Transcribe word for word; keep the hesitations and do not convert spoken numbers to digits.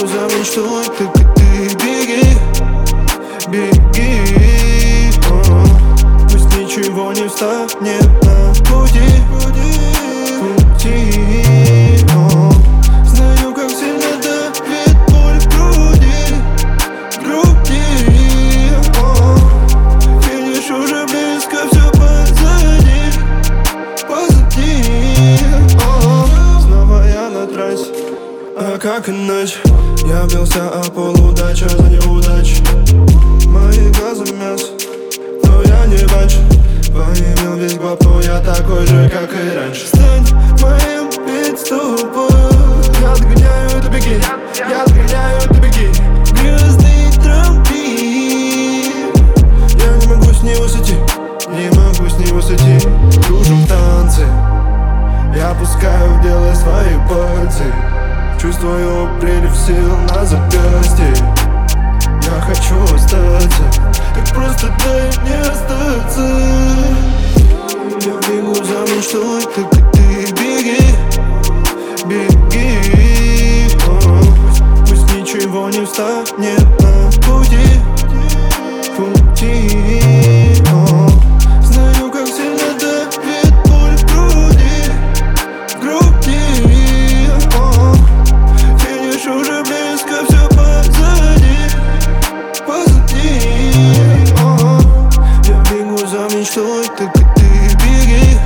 бегу за мечтой, ты, ты, ты беги, беги, о, пусть ничего не встанет на пути, пути, о. Знаю, как сильно давит боль в груди, груди, о. Финиш уже близко, все позади, позади, о. Снова я на трассе, а как иначе? Я бился о полудача за неудач. Мои глаза мясо, но я не бачу. Поимел весь глав, но я такой же, как и раньше. Стань моим пит-стопом. Я догоняю, ты беги, я догоняю, ты беги. Грязный трамплин. Я не могу с него сойти, не могу с него сойти. Кружим в танце, я пускаю в дело свои пальцы. Чувствую прилив сил на запястье. Я хочу остаться, так просто дай мне остаться. Я бегу за мечтой, ты, ты, ты беги, беги, о, пусть, пусть ничего не встанет